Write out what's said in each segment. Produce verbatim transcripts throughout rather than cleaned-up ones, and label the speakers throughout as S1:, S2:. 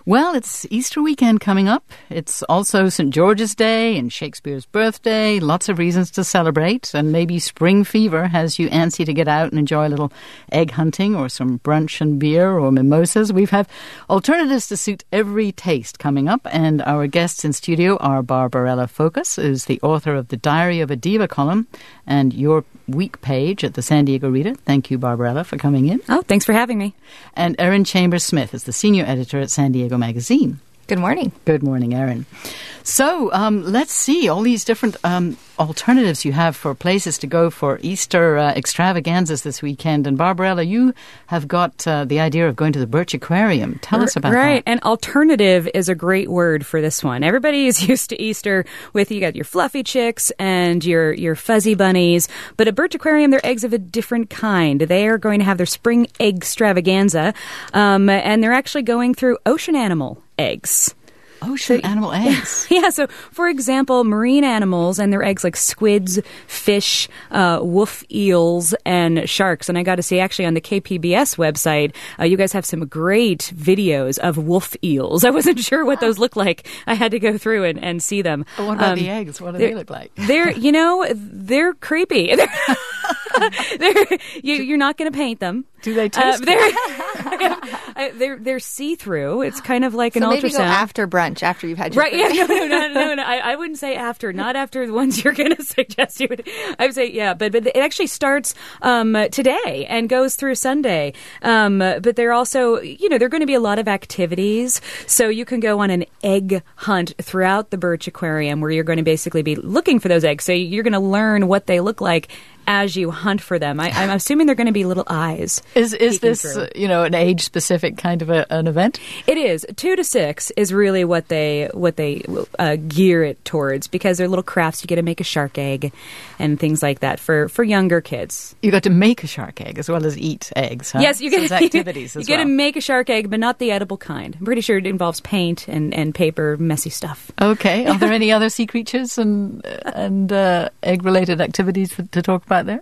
S1: Well, it's Easter weekend coming up. It's also Saint George's Day and Shakespeare's birthday. Lots of reasons to celebrate. And maybe spring fever has you antsy to get out and enjoy a little egg hunting or some brunch and beer or mimosas. We have alternatives to suit every taste coming up. And our guests in studio are Barbarella Focus, who's the author of the Diary of a Diva column and your week page at the San Diego Reader. Thank you, Barbarella, for coming in.
S2: Oh, thanks for having me.
S1: And Erin Chambers-Smith is the senior editor at San Diego Magazine.
S3: Good morning.
S1: Good morning, Erin. So um, let's see all these different um, alternatives you have for places to go for Easter uh, extravaganzas this weekend. And Barbarella, you have got uh, the idea of going to the Birch Aquarium. Tell us about
S2: right.
S1: that.
S2: Right, and alternative is a great word for this one. Everybody is used to Easter with, you got your fluffy chicks and your, your fuzzy bunnies. But at Birch Aquarium, they're eggs of a different kind. They are going to have their spring egg extravaganza, um, and they're actually going through ocean animal eggs.
S1: Ocean so, animal eggs.
S2: Yeah, so for example, marine animals and their eggs like squids, fish, uh, wolf eels, and sharks. And I got to say, actually, on the K P B S website, uh, you guys have some great videos of wolf eels. I wasn't sure what those look like. I had to go through and, and see them.
S1: But what about um, the eggs? What do they look like?
S2: They're, you know, they're creepy. They're, they're, you, you're not going to paint them.
S1: Do they taste?
S2: Uh, they're, they're they're see-through. It's kind of like
S3: so
S2: an
S3: maybe
S2: ultrasound.
S3: Go after brunch, after you've had your
S2: right?
S3: food.
S2: Yeah, no, no, no, no, no. I, I wouldn't say after, not after the ones you're going to suggest. You would. I would say yeah, but but it actually starts um, today and goes through Sunday. Um, but there also, you know, there are going to be a lot of activities, so you can go on an egg hunt throughout the Birch Aquarium, where you're going to basically be looking for those eggs. So you're going to learn what they look like as you hunt for them. I, I'm assuming they're going to be little eyes.
S1: Is is this, uh, you know, an age-specific kind of a, an event?
S2: It is. Two to six is really what they what they uh, gear it towards, because they're little crafts. You get to make a shark egg and things like that for, for younger kids.
S1: You got to make a shark egg as well as eat eggs, huh?
S2: Yes, you get,
S1: so activities
S2: you
S1: as
S2: get
S1: well.
S2: to make a shark egg, but not the edible kind. I'm pretty sure it involves paint and, and paper, messy stuff.
S1: Okay. Are there any other sea creatures and, and uh, egg-related activities to talk about there?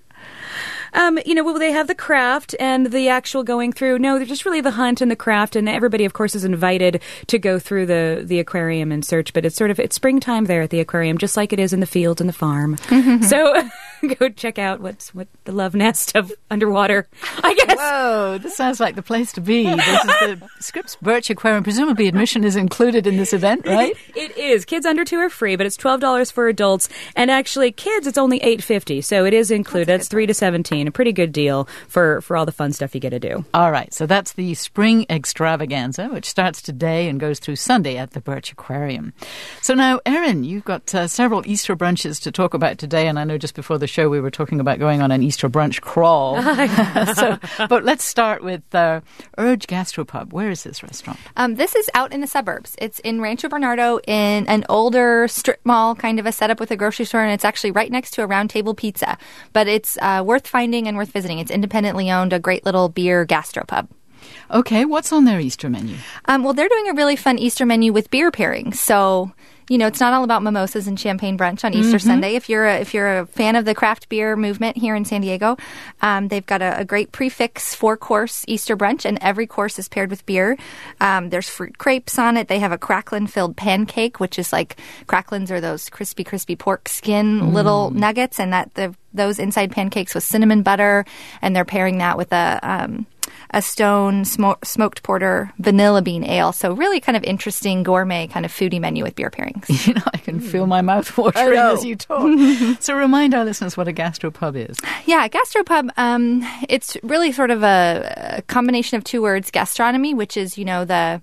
S2: Um, you know, well, they have the craft and the actual going through. No, they're just really the hunt and the craft, and everybody, of course, is invited to go through the, the aquarium and search. But it's sort of, it's springtime there at the aquarium, just like it is in the fields and the farm. So go check out what's what the love nest of underwater, I guess.
S1: Whoa, this sounds like the place to be. This is the Scripps Birch Aquarium. Presumably admission is included in this event, right?
S2: It is. Kids under two are free, but it's twelve dollars for adults. And actually, kids, it's only eight fifty. So it is included. It's three to seventeen. A pretty good deal for, for all the fun stuff you get to do.
S1: All right. So that's the Spring Extravaganza, which starts today and goes through Sunday at the Birch Aquarium. So now, Erin, you've got uh, several Easter brunches to talk about today. And I know just before the show we were talking about going on an Easter brunch crawl. so, but let's start with uh, Urge Gastropub. Where is this restaurant?
S3: Um, this is out in the suburbs. It's in Rancho Bernardo in an older strip mall, kind of a setup with a grocery store, and it's actually right next to a Round Table Pizza. But it's uh, worth finding and worth visiting. It's independently owned, a great little beer gastropub.
S1: Okay, what's on their Easter menu?
S3: Um, well, they're doing a really fun Easter menu with beer pairings. So, you know, it's not all about mimosas and champagne brunch on Easter mm-hmm. Sunday. If you're a, if you're a fan of the craft beer movement here in San Diego, um, they've got a, a great prefix four-course Easter brunch, and every course is paired with beer. Um, there's fruit crepes on it. They have a cracklin-filled pancake, which is like cracklins are those crispy, crispy pork skin mm. little nuggets, and that the those inside pancakes with cinnamon butter, and they're pairing that with a um, a Stone smo- smoked porter vanilla bean ale. So really kind of interesting gourmet kind of foodie menu with beer pairings.
S1: You know, I can mm. feel my mouth watering as you talk. So remind our listeners what a gastropub is.
S3: Yeah, a gastropub, um, it's really sort of a, a combination of two words, gastronomy, which is, you know, the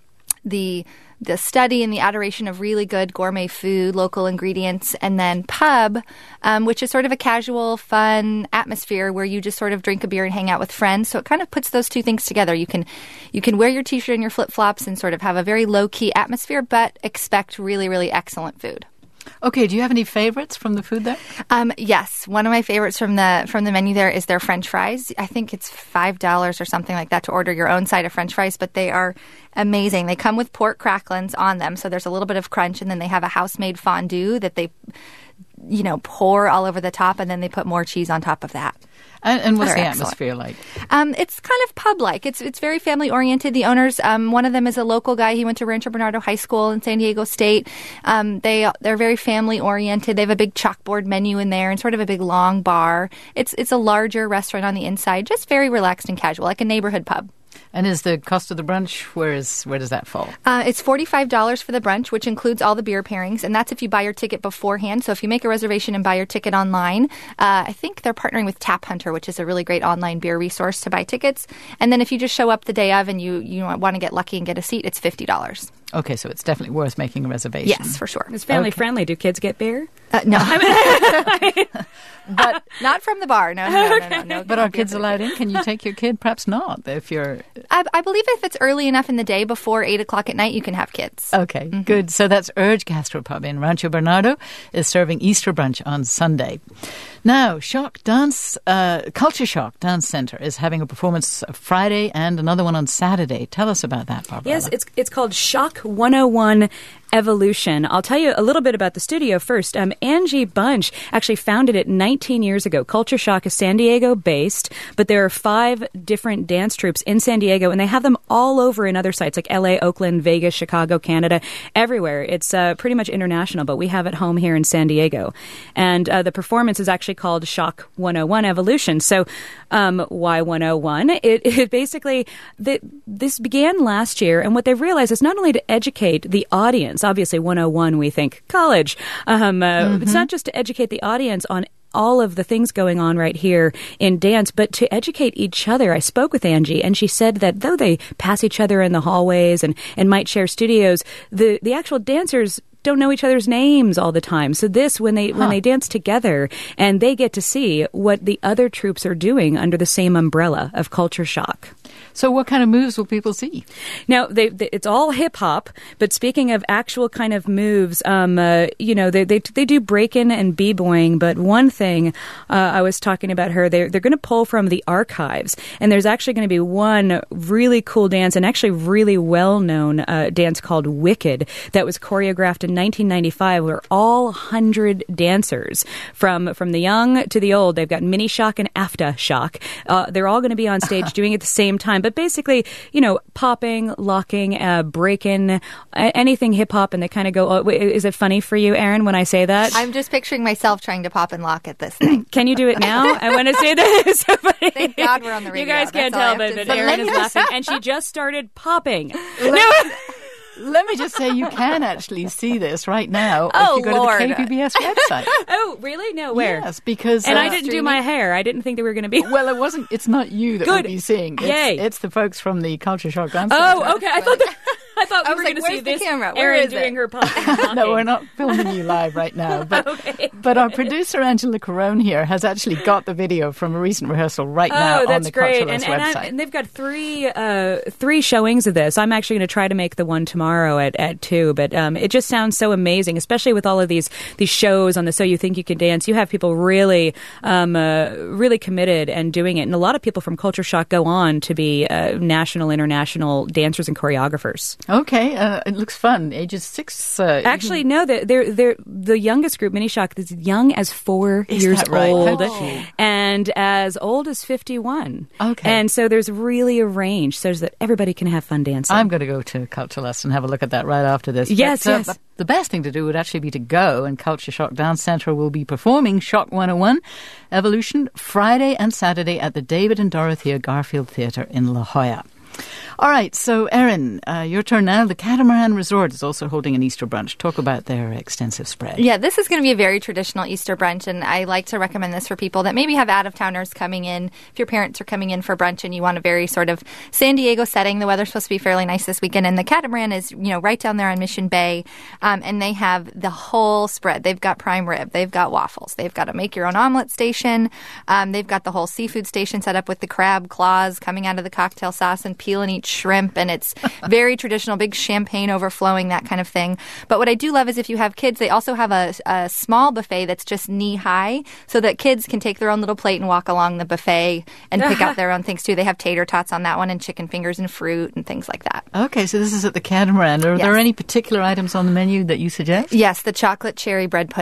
S3: the the study and the adoration of really good gourmet food, local ingredients, and then pub, um, which is sort of a casual, fun atmosphere where you just sort of drink a beer and hang out with friends. So it kind of puts those two things together. You can you can wear your T-shirt and your flip-flops and sort of have a very low-key atmosphere, but expect really, really excellent food.
S1: Okay, do you have any favorites from the food there?
S3: Um, yes, one of my favorites from the from the menu there is their French fries. I think it's five dollars or something like that to order your own side of French fries, but they are amazing. They come with pork cracklins on them, so there's a little bit of crunch, and then they have a house-made fondue that they, you know, pour all over the top, and then they put more cheese on top of that.
S1: And, and what's
S3: They're
S1: the
S3: excellent.
S1: atmosphere like?
S3: Um, it's kind of pub-like. It's it's very family-oriented. The owners, um, one of them is a local guy. He went to Rancho Bernardo High School in San Diego State. Um, they they're very family-oriented. They have a big chalkboard menu in there and sort of a big long bar. It's it's a larger restaurant on the inside, just very relaxed and casual, like a neighborhood pub.
S1: And is the cost of the brunch, where is where does that fall?
S3: Uh, it's forty-five dollars for the brunch, which includes all the beer pairings, and that's if you buy your ticket beforehand. So if you make a reservation and buy your ticket online, uh, I think they're partnering with Tap Hunter, which is a really great online beer resource to buy tickets. And then if you just show up the day of and you, you want to get lucky and get a seat, it's fifty dollars.
S1: Okay, so it's definitely worth making a reservation.
S3: Yes, for sure.
S2: It's family
S1: Okay.
S2: friendly. Do kids get beer?
S3: Uh, no. But not from the bar. No, no, no, no. no, no
S1: But are
S3: beer
S1: kids
S3: for the
S1: allowed
S3: kids.
S1: in? Can you take your kid? Perhaps not. If you're
S3: I, I believe if it's early enough in the day before eight o'clock at night, you can have kids.
S1: okay, good. So that's Urge Gastropub in Rancho Bernardo is serving Easter brunch on Sunday. Now, Shock Dance, uh, Culture Shock Dance Center is having a performance Friday and another one on Saturday. Tell us about that, Barbara.
S2: Yes, it's it's called Shock one oh one Evolution. I'll tell you a little bit about the studio first. Um, Angie Bunch actually founded it nineteen years ago. Culture Shock is San Diego based, but there are five different dance troupes in San Diego, and they have them all over in other sites like L A, Oakland, Vegas, Chicago, Canada, everywhere. It's uh, pretty much international, but we have it home here in San Diego. And uh, the performance is actually called Shock one oh one Evolution. So um, why one oh one? It, it basically, the, this began last year, and what they've realized is not only to educate the audience, obviously one oh one we think college, um, uh, mm-hmm. it's not just to educate the audience on all of the things going on right here in dance, but to educate each other. I spoke with Angie, and she said that though they pass each other in the hallways and, and might share studios, the, the actual dancers don't know each other's names all the time. So this, when they huh. when they dance together, and they get to see what the other troupes are doing under the same umbrella of Culture Shock.
S1: So what kind of moves will people see?
S2: Now, they, they, it's all hip-hop, but speaking of actual kind of moves, um, uh, you know, they, they they do breaking and b-boying, but one thing uh, I was talking about her, they're, they're going to pull from the archives, and there's actually going to be one really cool dance, and actually really well-known uh, dance called Wicked that was choreographed in nineteen ninety-five, where all one hundred dancers, from, from the young to the old, they've got Mini Shock and After Shock, uh, they're all going to be on stage doing it at the same time. But basically, you know, popping, locking, uh, breaking, uh, anything hip-hop, and they kind of go, oh, wait, is it funny for you, Erin, when I say that?
S3: I'm just picturing myself trying to pop and lock at this thing.
S2: Can you do it now? I want to say that. It's so funny.
S3: Thank God we're on the radio.
S2: You guys can't
S3: That's all I
S2: tell,
S3: have
S2: but,
S3: to
S2: but
S3: say.
S2: Erin is laughing, and she just started popping.
S1: No. Let me just say, you can actually see this right now
S3: Oh,
S1: if you go
S3: Lord.
S1: to the K P B S website.
S2: Oh, really? No, where?
S1: Yes, because...
S2: And
S1: uh,
S2: I didn't do my hair. I didn't think they were going to be...
S1: Well, it wasn't. It's not you that
S2: Good.
S1: will be seeing. It's,
S2: Yay.
S1: it's the folks from the Culture Shock Dance
S2: Oh,
S1: Center.
S2: okay. I thought that... I thought we
S3: I
S2: were
S3: was
S2: going
S3: like,
S2: to see
S3: where's the
S2: this.
S3: camera? Where
S2: Erin
S3: is
S2: doing
S3: it?
S2: her popping.
S1: No, we're not filming you live right now. But,
S2: Okay.
S1: but our producer, Angela Carone here, has actually got the video from a recent rehearsal right now
S2: Oh,
S1: on
S2: that's
S1: the
S2: great!
S1: Culture
S2: And,
S1: List
S2: and, I,
S1: website.
S2: and they've got three uh, three showings of this. I'm actually going to try to make the one tomorrow at, at two. But um, it just sounds so amazing, especially with all of these these shows on the So You Think You Can Dance. You have people really um, uh, really committed and doing it, and a lot of people from Culture Shock go on to be uh, national, international dancers and choreographers.
S1: Okay, uh, it looks fun. Ages six. Uh,
S2: Actually, no, they're, they're, they're, the youngest group, Mini Shock, is young as four
S1: Is
S2: years
S1: that right?
S2: old
S1: How cute.
S2: and as old as fifty-one.
S1: Okay.
S2: And so there's really a range so that everybody can have fun dancing.
S1: I'm going to go to Culture List and have a look at that right after this.
S2: Yes,
S1: but, uh,
S2: yes.
S1: but the best thing to do would actually be to go, and Culture Shock Dance Center will be performing Shock one oh one Evolution Friday and Saturday at the David and Dorothea Garfield Theatre in La Jolla. All right, so Erin, uh, your turn now. The Catamaran Resort is also holding an Easter brunch. Talk about their extensive spread.
S3: Yeah, this is going to be a very traditional Easter brunch, and I like to recommend this for people that maybe have out-of-towners coming in. If your parents are coming in for brunch and you want a very sort of San Diego setting, the weather's supposed to be fairly nice this weekend, and the Catamaran is, you know, right down there on Mission Bay, um, and they have the whole spread. They've got prime rib, they've got waffles, they've got a make-your-own omelet station, um, they've got the whole seafood station set up with the crab claws coming out of the cocktail sauce and peel and eat shrimp, and it's very traditional, big champagne overflowing, that kind of thing. But what I do love is if you have kids, they also have a, a small buffet that's just knee-high so that kids can take their own little plate and walk along the buffet and pick out their own things too. They have tater tots on that one and chicken fingers and fruit and things like that.
S1: Okay, so this is at the Catamaran. Are
S3: Yes.
S1: there any particular items on the menu that you suggest?
S3: Yes, the chocolate cherry bread pudding.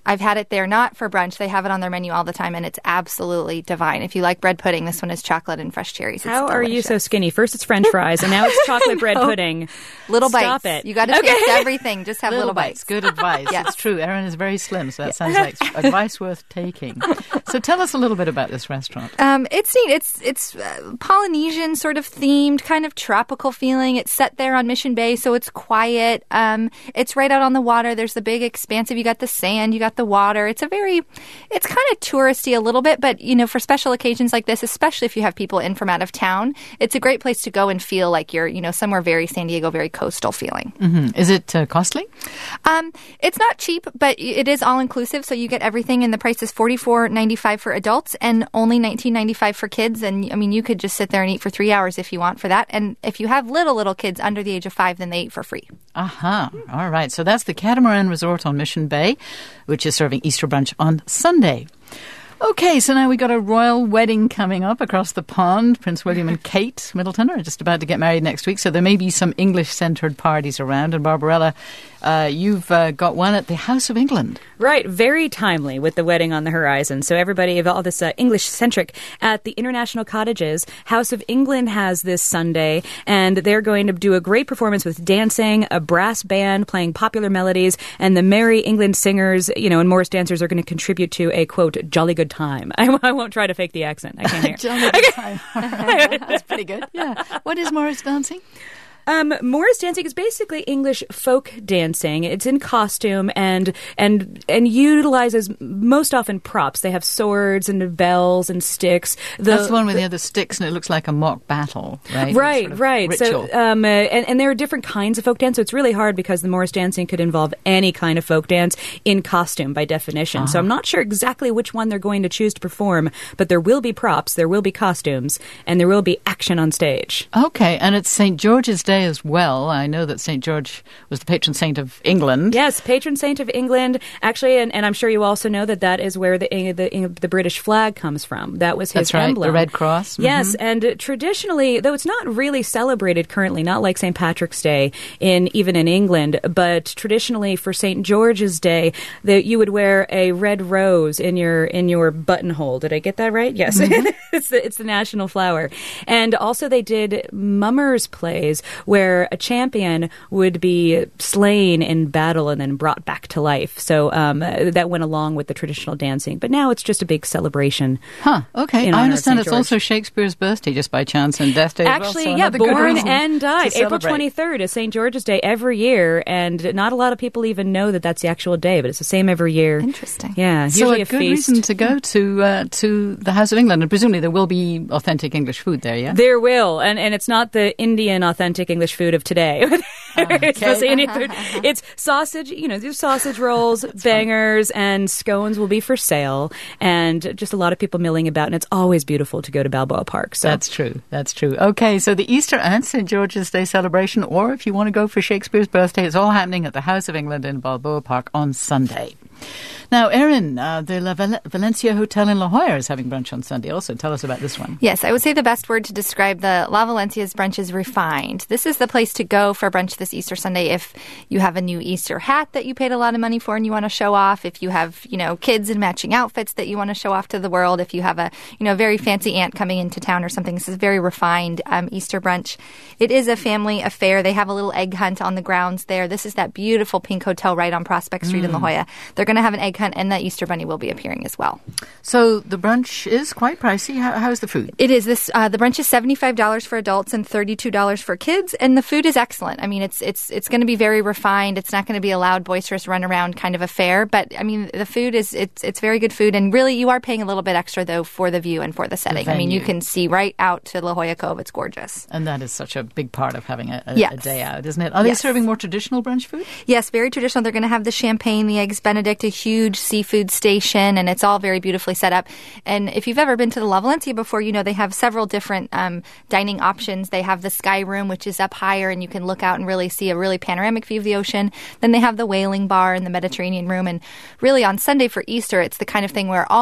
S3: I've had it there, not for brunch. They have it on their menu all the time, and it's absolutely divine. If you like bread pudding, this one is chocolate and fresh cherries. It's
S2: How
S3: delicious.
S2: are you so skinny? First it's French fries, and now it's chocolate bread pudding.
S3: Little bites.
S2: Stop it.
S3: You got to
S2: Okay.
S3: taste everything. Just have little,
S1: Little bites. Good advice.
S3: Yes.
S1: It's true. Erin is very slim, so that sounds like advice worth taking. So tell us a little bit about this restaurant.
S3: Um, it's neat. It's it's uh, Polynesian sort of themed, kind of tropical feeling. It's set there on Mission Bay, so it's quiet. Um, it's right out on the water. There's the big expansive. You got the sand. You got the water. It's a very, it's kind of touristy a little bit, but you know, for special occasions like this, especially if you have people in from out of town, it's a great place to go and feel like you're, you know, somewhere very San Diego, very coastal feeling.
S1: Mm-hmm. Is it uh, costly?
S3: Um, it's not cheap, but it is all inclusive, so you get everything, and the price is forty-four ninety-five for adults and only nineteen ninety-five for kids. And I mean, you could just sit there and eat for three hours if you want for that. And if you have little little kids under the age of five, then they eat for free.
S1: Aha. Uh-huh. All right. So that's the Catamaran Resort on Mission Bay, which is serving Easter brunch on Sunday. Okay, so now we got a royal wedding coming up across the pond. Prince William and Kate Middleton are just about to get married next week, so there may be some English-centred parties around. And Barbarella, uh, you've uh, got one at the House of England.
S2: Right, very timely with the wedding on the horizon. So everybody of all this uh, English-centric at the International Cottages. House of England has this Sunday, and they're going to do a great performance with dancing, a brass band playing popular melodies, and the Merry England Singers, you know, and Morris dancers are going to contribute to a, quote, jolly good time. I, I won't try to fake the accent. I can't hear.
S1: Jolly good time. That's pretty good. Yeah. What is Morris dancing?
S2: Um, Morris dancing is basically English folk dancing. It's in costume and and and utilizes most often props. They have swords and bells and sticks. The,
S1: That's the one with the other sticks, and it looks like a mock battle, right?
S2: Right,
S1: Sort of
S2: right.
S1: ritual.
S2: So, um, uh, and, and there are different kinds of folk dance. So it's really hard because the Morris dancing could involve any kind of folk dance in costume by definition.
S1: Uh-huh.
S2: So I'm not sure exactly which one they're going to choose to perform, but there will be props, there will be costumes, and there will be action on stage.
S1: Okay, and it's Saint George's Day as well. I know that Saint George was the patron saint of England.
S2: Yes, patron saint of England. Actually, and, and I'm sure you also know that that is where the the, the British flag comes from. That was his
S1: That's right,
S2: emblem.
S1: the Red Cross.
S2: Yes,
S1: Mm-hmm.
S2: and traditionally, though it's not really celebrated currently, not like Saint Patrick's Day in even in England, but traditionally for Saint George's Day, that you would wear a red rose in your in your buttonhole. Did I get that right? Yes,
S1: Mm-hmm.
S2: it's the it's the national flower. And also they did mummers plays where a champion would be slain in battle and then brought back to life. So um, that went along with the traditional dancing. But now it's just a big celebration.
S1: Huh, okay.
S2: in
S1: I
S2: honor of
S1: understand
S2: Saint
S1: it's
S2: George.
S1: also Shakespeare's birthday just by chance and death day as well,
S2: Actually,
S1: so
S2: yeah,
S1: another good
S2: born
S1: reason
S2: and died.
S1: to
S2: April
S1: celebrate.
S2: twenty-third is Saint George's Day every year, and not a lot of people even know that that's the actual day, but it's the same every year.
S3: Interesting.
S2: Yeah,
S1: So
S2: usually
S1: a
S2: a
S1: good
S2: feast.
S1: reason to go to uh, to the House of England, and presumably there will be authentic English food there, yeah?
S2: There will, and, and it's not the Indian authentic English food of today. It's
S1: Okay.
S2: mostly Indian food. It's sausage, you know, there's sausage rolls, bangers, and scones will be for sale, and just a lot of people milling about, and it's always beautiful to go to Balboa Park. So
S1: That's true. That's true. Okay, so the Easter and Saint George's Day celebration, or if you want to go for Shakespeare's birthday, it's all happening at the House of England in Balboa Park on Sunday. Now, Erin, uh, the La Val- Valencia Hotel in La Jolla is having brunch on Sunday also. Tell us about this one.
S3: Yes, I would say the best word to describe the La Valencia's brunch is refined. This is the place to go for brunch this Easter Sunday if you have a new Easter hat that you paid a lot of money for and you want to show off, if you have, you know, kids in matching outfits that you want to show off to the world, if you have a, you know, very fancy aunt coming into town or something. This is a very refined um, Easter brunch. It is a family affair. They have a little egg hunt on the grounds there. This is that beautiful pink hotel right on Prospect Street mm. in La Jolla. They're going to have an egg hunt, and that Easter bunny will be appearing as well.
S1: So the brunch is quite pricey. How, how's the food?
S3: It is. This uh, the brunch is seventy-five dollars for adults and thirty-two dollars for kids, and the food is excellent. I mean, it's it's it's going to be very refined. It's not going to be a loud, boisterous, run around kind of affair. But I mean, the food is it's it's very good food, and really, you are paying a little bit extra though for the view and for the setting. I mean, you can see right out to La Jolla Cove. It's gorgeous,
S1: and that is such a big part of having a, a,
S3: yes.
S1: a day out, isn't it? Are they
S3: yes.
S1: serving more traditional brunch food?
S3: Yes, very traditional. They're going to have the champagne, the eggs Benedict, a huge seafood station, and it's all very beautifully set up. And if you've ever been to the La Valencia before, you know they have several different um, dining options. They have the Sky Room, which is up higher, and you can look out and really see a really panoramic view of the ocean. Then they have the Whaling Bar and the Mediterranean Room. And really on Sunday for Easter, it's the kind of thing where all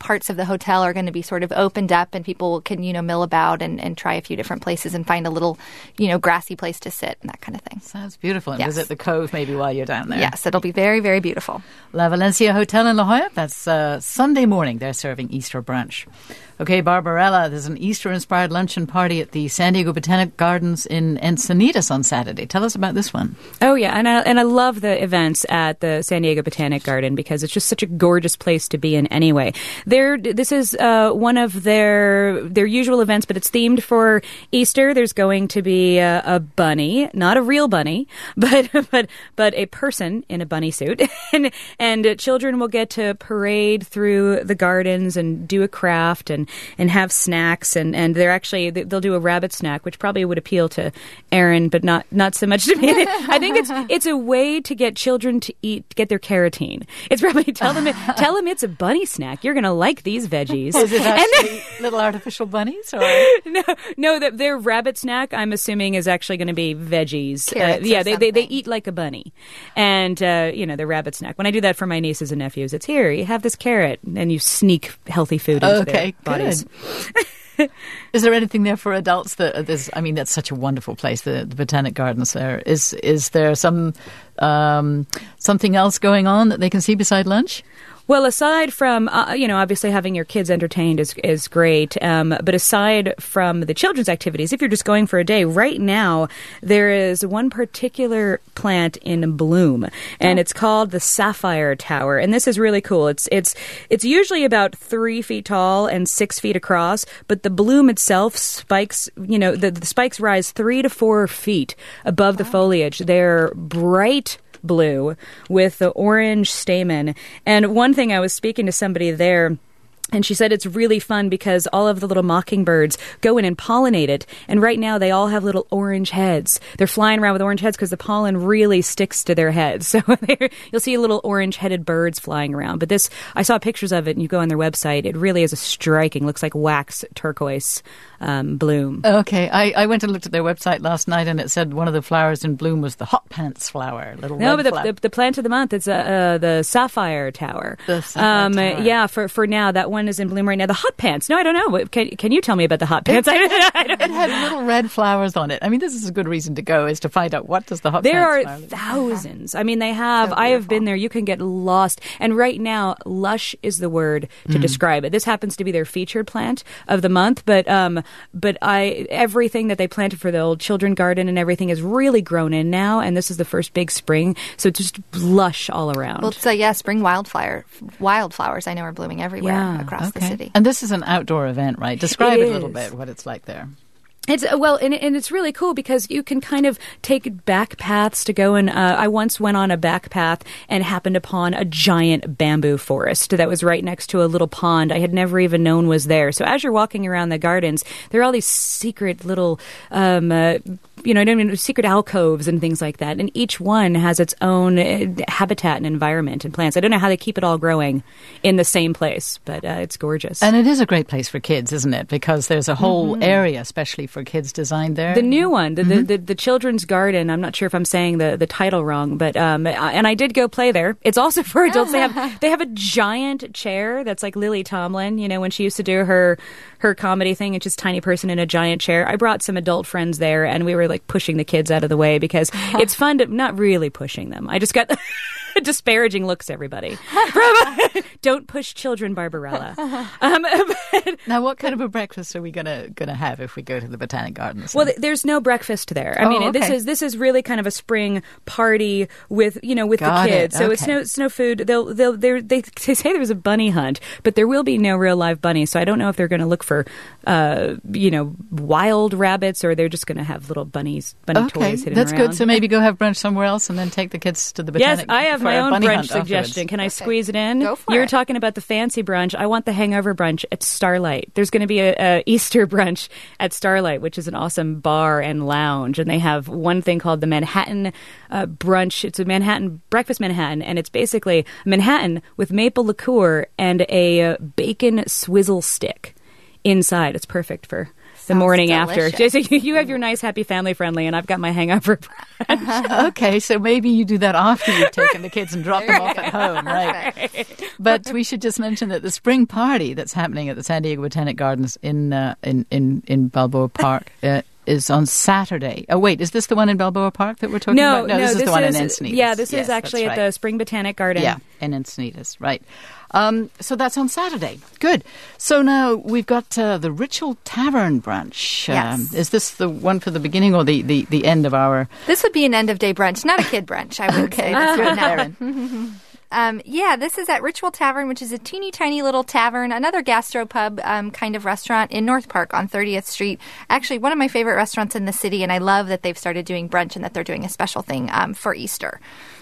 S3: parts of the hotel are going to be sort of opened up, and people can, you know, mill about and, and try a few different places and find a little, you know, grassy place to sit and that kind of thing.
S1: Sounds beautiful. And
S3: Yes.
S1: visit the cove maybe while you're down there.
S3: Yes, it'll be very, very beautiful.
S1: La Valencia Hotel in La Jolla. That's uh, Sunday morning. They're serving Easter brunch. Okay, Barbarella, there's an Easter-inspired luncheon party at the San Diego Botanic Gardens in Encinitas on Saturday. Tell us about this one.
S2: Oh, yeah, and I, and I love the events at the San Diego Botanic Garden because it's just such a gorgeous place to be in anyway. They're, this is uh, one of their their usual events, but it's themed for Easter. There's going to be a, a bunny, not a real bunny, but but but a person in a bunny suit, and and uh, children will get to parade through the gardens and do a craft and and have snacks, and, and they're actually they'll do a rabbit snack, which probably would appeal to Aaron, but not not so much to me. I think it's it's a way to get children to eat, to get their carotene. It's probably tell them it, tell them it's a bunny snack. You're gonna like these veggies.
S1: Is it
S2: And
S1: actually
S2: then-
S1: little artificial bunnies? Or?
S2: no, no, that their rabbit snack, I'm assuming, is actually going to be veggies. Uh,
S3: Carrots
S2: yeah,
S3: or
S2: they, they they
S3: something.
S2: eat like a bunny, and uh, you know, the rabbit snack. When I do that for my nieces and nephews, it's here. You have this carrot, and you sneak healthy food into
S1: Okay,
S2: their bodies.
S1: good. Is there anything there for adults? That there's, I mean, that's such a wonderful place. The, the Botanic Gardens there. Is is there some um, something else going on that they can see beside lunch?
S2: Well, aside from, uh, you know, obviously having your kids entertained is is great, um, but aside from the children's activities, if you're just going for a day, right now there is one particular plant in bloom, and oh. it's called the Sapphire Tower, and this is really cool. It's it's it's usually about three feet tall and six feet across, but the bloom itself spikes, you know, the, the spikes rise three to four feet above the foliage. They're bright blue with the orange stamen. And one thing, I was speaking to somebody there, and she said it's really fun because all of the little mockingbirds go in and pollinate it. And right now they all have little orange heads. They're flying around with orange heads because the pollen really sticks to their heads. So you'll see little orange-headed birds flying around. But this, I saw pictures of it, and you go on their website. It really is a striking, looks like wax turquoise um, bloom.
S1: Okay, I, I went and looked at their website last night, and it said one of the flowers in bloom was the hot pants flower. Little
S2: no,
S1: red
S2: but the,
S1: flower.
S2: the, the plant of the month is uh, uh, the Sapphire Tower.
S1: The Sapphire
S2: um,
S1: Tower.
S2: Yeah, for for now, that one is in bloom right now. The hot pants. No, I don't know. Can, can you tell me about the hot pants? I, I don't
S1: It had little red flowers on it. I mean, this is a good reason to go, is to find out what does the hot
S2: There are
S1: pants flower.
S2: thousands. I mean, they have.
S3: So
S2: I have
S3: beautiful.
S2: been there. You can get lost. And right now, lush is the word to describe it. This happens to be their featured plant of the month. But um, but I everything that they planted for the old children garden and everything is really grown in now. And this is the first big spring, so it's just lush all around.
S3: Well, it's uh, yeah, spring wildflower wildflowers I know are blooming everywhere
S2: Yeah,
S3: across the
S1: Okay.
S3: city.
S1: And this is an outdoor event, right? Describe
S2: It
S1: it a little
S2: is.
S1: bit, what it's like there.
S2: It's uh, well, and, and it's really cool because you can kind of take back paths to go. And uh, I once went on a back path and happened upon a giant bamboo forest that was right next to a little pond I had never even known was there. So as you're walking around the gardens, there are all these secret little, um, uh, you know, I don't mean secret alcoves and things like that. And each one has its own uh, habitat and environment and plants. I don't know how they keep it all growing in the same place, but uh, it's gorgeous.
S1: And it is a great place for kids, isn't it? Because there's a whole area, especially for kids, designed there.
S2: The new one, the, the, the, the children's garden. I'm not sure if I'm saying the, the title wrong, but um, and I did go play there. It's also for adults. They have they have a giant chair that's like Lily Tomlin. You know, when she used to do her her comedy thing, it's just tiny person in a giant chair. I brought some adult friends there, and we were like pushing the kids out of the way because it's fun to not really pushing them. I just got disparaging looks, everybody. Don't push children, Barbarella. Um, but,
S1: Now, what kind of a breakfast are we gonna gonna have if we go to the Botanic Gardens?
S2: Well, th- there's no breakfast there. I
S1: Oh,
S2: mean, this
S1: okay.
S2: is this is really kind of a spring party with you know with
S1: Got
S2: the
S1: it.
S2: kids. So it's
S1: Okay.
S2: no it's no food. They'll they'll they're, they they say there's a bunny hunt, but there will be no real live bunnies. So I don't know if they're going to look for uh, you know wild rabbits or they're just going to have little bunnies bunny
S1: okay,
S2: toys hidden
S1: that's
S2: around.
S1: good. So maybe go have brunch somewhere else and then take the kids to the Botanic.
S2: Yes, I have
S1: for
S2: my
S1: a
S2: own
S1: bunny
S2: brunch
S1: hunt
S2: suggestion.
S1: afterwards.
S2: Can I
S3: Perfect.
S2: squeeze it in?
S3: Go for
S2: you were
S3: it.
S2: talking about the fancy brunch. I want the hangover brunch at Starlight. There's going to be a, a Easter brunch at Starlight, which is an awesome bar and lounge, and they have one thing called the Manhattan uh, brunch. It's a Manhattan breakfast Manhattan, and it's basically Manhattan with maple liqueur and a uh, bacon swizzle stick inside. It's perfect for the morning after.
S3: delicious.
S2: Jason, you have your nice, happy, family-friendly, and I've got my hangover brunch.
S1: Okay, so maybe you do that after you've taken the kids and dropped them off at home, right? But we should just mention that the spring party that's happening at the San Diego Botanic Gardens in uh, in, in in Balboa Park uh, is on Saturday. Oh, wait, is this the one in Balboa Park that we're talking
S2: no,
S1: about? No,
S2: no,
S1: this is
S2: this
S1: the one
S2: is,
S1: in Encinitas.
S2: Yeah, this
S1: yes,
S2: is actually
S1: right.
S2: at the Spring Botanic Garden.
S1: Yeah, in Encinitas, right. Um, so that's on Saturday. Good. So now we've got uh, the Ritual Tavern brunch.
S3: Yes.
S1: Um, is this the one for the beginning or the, the, the end of our...
S3: This would be an end-of-day brunch, not a kid brunch, I would
S1: Okay,
S3: say.
S1: that's
S3: This
S1: good,
S3: right now.
S1: Erin.
S3: Um, yeah, this is at Ritual Tavern, which is a teeny tiny little tavern, another gastropub um, kind of restaurant in North Park on thirtieth Street. Actually, one of my favorite restaurants in the city, and I love that they've started doing brunch and that they're doing a special thing um, for Easter.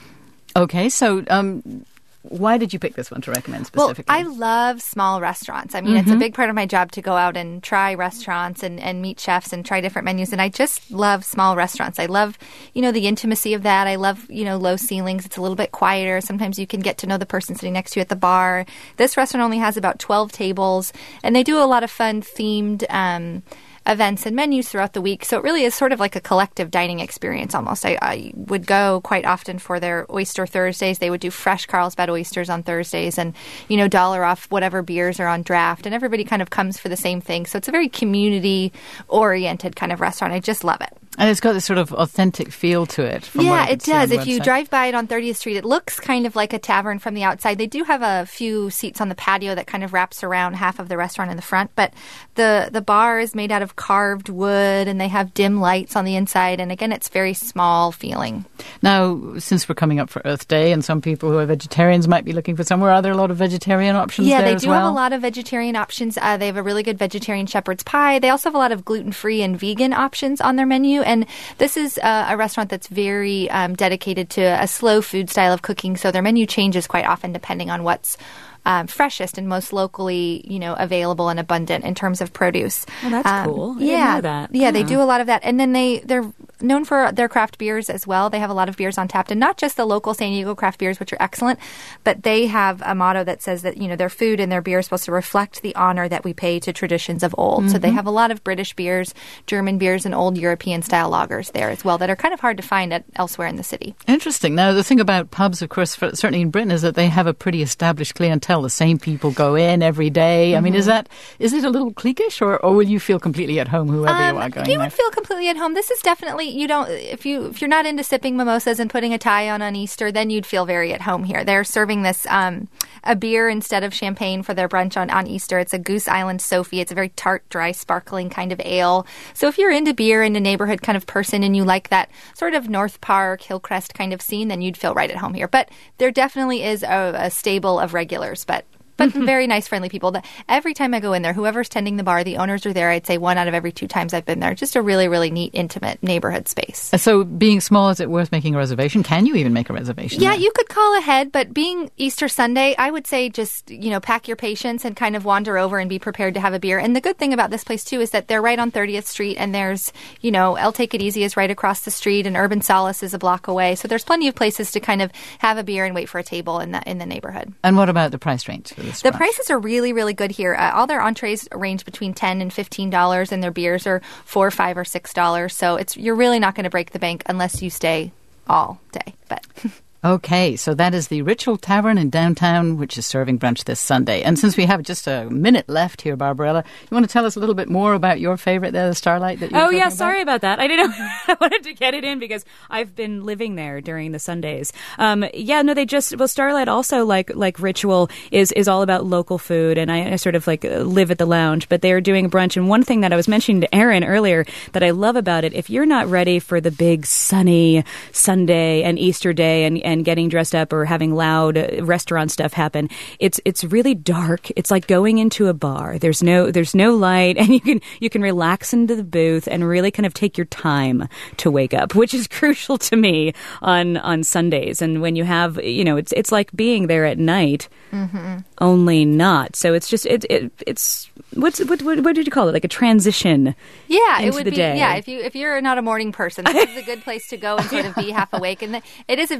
S1: Okay, so... Um, why did you pick this one to recommend specifically?
S3: Well, I love small restaurants. I mean, mm-hmm. it's a big part of my job to go out and try restaurants and, and meet chefs and try different menus. And I just love small restaurants. I love, you know, the intimacy of that. I love, you know, low ceilings. It's a little bit quieter. Sometimes you can get to know the person sitting next to you at the bar. This restaurant only has about twelve tables, and they do a lot of fun themed um events and menus throughout the week. So it really is sort of like a collective dining experience almost. I, I would go quite often for their Oyster Thursdays. They would do fresh Carlsbad oysters on Thursdays and, you know, dollar off whatever beers are on draft. And everybody kind of comes for the same thing. So it's a very community-oriented kind of restaurant. I just love it.
S1: And it's got this sort of authentic feel to it. From
S3: yeah,
S1: what I
S3: it
S1: see on
S3: does.
S1: the
S3: If you
S1: website.
S3: drive by it on thirtieth Street, it looks kind of like a tavern from the outside. They do have a few seats on the patio that kind of wraps around half of the restaurant in the front, but the, the bar is made out of carved wood, and they have dim lights on the inside. And again, it's very small feeling.
S1: Now, since we're coming up for Earth Day, and some people who are vegetarians might be looking for somewhere, are there a lot of vegetarian options
S3: yeah,
S1: there
S3: they
S1: as
S3: do
S1: well?
S3: have a lot of vegetarian options. Uh, they have a really good vegetarian shepherd's pie. They also have a lot of gluten-free and vegan options on their menu. And this is uh, a restaurant that's very um, dedicated to a slow food style of cooking. So their menu changes quite often depending on what's Um, freshest and most locally, you know, available and abundant in terms of produce.
S2: Well, that's
S3: um,
S2: cool. I
S3: yeah,
S2: didn't know that.
S3: yeah,
S2: Yeah.
S3: they do a lot of that, and then they they're known for their craft beers as well. They have a lot of beers on tap, and not just the local San Diego craft beers, which are excellent, but they have a motto that says that, you know, their food and their beer is supposed to reflect the honor that we pay to traditions of old. Mm-hmm. So they have a lot of British beers, German beers, and old European style lagers there as well that are kind of hard to find at, elsewhere in the city.
S1: Interesting. Now, the thing about pubs, of course, for, certainly in Britain, is that they have a pretty established clientele. The same people go in every day. Mm-hmm. I mean, is that is it a little cliquish, or, or will you feel completely at home, whoever
S3: um,
S1: you are going
S3: You
S1: there?
S3: would feel completely at home. This is definitely, you don't, if, you, if you're not into sipping mimosas and putting a tie on on Easter, then you'd feel very at home here. They're serving this, um, a beer instead of champagne for their brunch on, on Easter. It's a Goose Island Sophie. It's a very tart, dry, sparkling kind of ale. So if you're into beer and a neighborhood kind of person and you like that sort of North Park, Hillcrest kind of scene, then you'd feel right at home here. But there definitely is a, a stable of regulars, but But very nice, friendly people. The, every time I go in there, whoever's tending the bar, the owners are there. I'd say one out of every two times I've been there. Just a really, really neat, intimate neighborhood space.
S1: So being small, is it worth making a reservation? Can you even make a reservation?
S3: Yeah,
S1: there?
S3: you could call ahead, but being Easter Sunday, I would say just, you know, pack your patience and kind of wander over and be prepared to have a beer. And the good thing about this place, too, is that they're right on thirtieth Street, and there's, you know, El Take It Easy is right across the street, and Urban Solace is a block away. So there's plenty of places to kind of have a beer and wait for a table in the, in the neighborhood.
S1: And what about the price range for this
S3: The
S1: brunch?
S3: prices are really, really good here. Uh, all their entrees range between ten dollars and fifteen dollars, and their beers are four dollars, five dollars, or six dollars. So it's you're really not going to break the bank unless you stay all day. But
S1: Okay, so that is the Ritual Tavern in downtown, which is serving brunch this Sunday. And since we have just a minute left here, Barbarella, you want to tell us a little bit more about your favorite there, the Starlight? That you were
S2: Oh,
S1: talking
S2: yeah,
S1: about?
S2: sorry about that. I didn't know. I wanted to get it in because I've been living there during the Sundays. Um, yeah, no, they just, well, Starlight also, like like Ritual, is, is all about local food, and I, I sort of like live at the lounge, but they're doing brunch. And one thing that I was mentioning to Erin earlier that I love about it, if you're not ready for the big sunny Sunday and Easter day and, and getting dressed up or having loud restaurant stuff happen, it's it's really dark. It's like going into a bar. There's no there's no light, and you can you can relax into the booth and really kind of take your time to wake up, which is crucial to me on on Sundays. And when you have, you know, it's it's like being there at night, mm-hmm. only not. So it's just it, it it's what's what, what what did you call it? Like a transition.
S3: Yeah,
S2: into
S3: it would
S2: the
S3: be.
S2: day.
S3: Yeah, if you if you're not a morning person, this is a good place to go and sort of be half awake. And it is a very cool.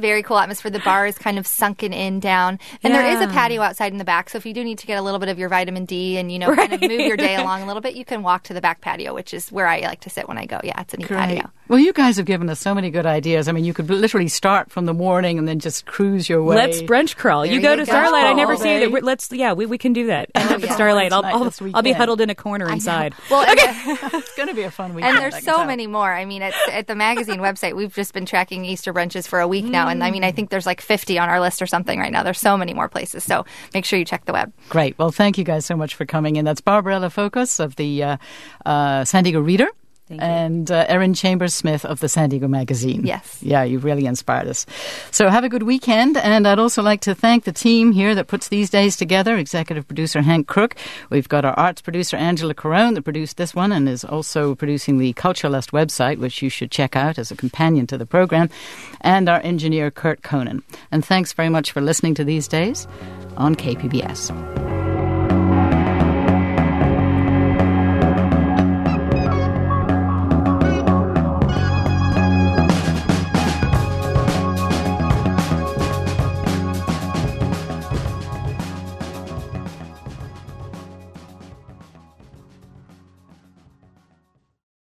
S3: atmosphere. The bar is kind of sunken in down. And there is a
S2: Yeah.
S3: patio outside in the back. So if you do need to get a little bit of your vitamin D and, you know,
S2: Right.
S3: kind of move your day along a little bit, you can walk to the back patio, which is where I like to sit when I go. Yeah, it's a neat
S1: Great.
S3: patio.
S1: Well, you guys have given us so many good ideas. I mean, you could literally start from the morning and then just cruise your way.
S2: Let's brunch crawl.
S3: There
S2: You
S3: you
S2: go to
S3: go.
S2: Starlight. I
S1: All
S2: never see
S1: day.
S2: that. We're- Let's yeah, we, we can do that. End up at
S3: yeah.
S2: Starlight. I'll
S1: Night
S2: I'll,
S1: this
S2: I'll be
S1: weekend.
S2: huddled in a corner inside.
S3: Well, and,
S1: It's going to be a fun weekend.
S3: and
S1: I
S3: there's
S1: can
S3: so
S1: tell.
S3: many more. I mean, at, at the magazine website, we've just been tracking Easter brunches for a week now. And I mean, I think there's like fifty on our list or something right now. There's so many more places. So make sure you check the web.
S1: Great. Well, thank you guys so much for coming in. That's Barbarella Focus of the uh, uh, San Diego Reader.
S2: Thank you.
S1: And uh, Erin Chambers-Smith of the San Diego Magazine.
S3: Yes.
S1: Yeah, you've really inspired us. So have a good weekend. And I'd also like to thank the team here that puts these days together. Executive producer Hank Crook. We've got our arts producer Angela Carone that produced this one and is also producing the Culturalist website, which you should check out as a companion to the program. And our engineer Kurt Conan. And thanks very much for listening to These Days on K P B S.